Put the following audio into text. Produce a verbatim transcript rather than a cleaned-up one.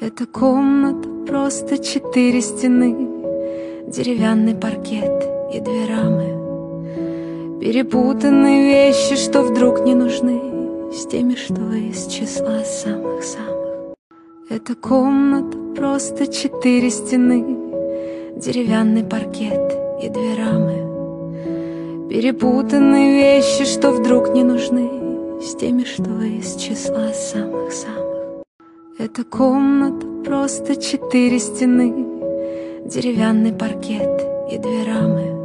Эта комната просто четыре стены, деревянный паркет и две рамы. Перепутаны вещи, что вдруг не нужны, с теми, что из числа самых-самых. Эта комната просто четыре стены, деревянный паркет и две рамы. Перепутаны вещи, что вдруг не нужны, с теми, что из числа самых-самых. Эта комната просто четыре стены, деревянный паркет и две рамы.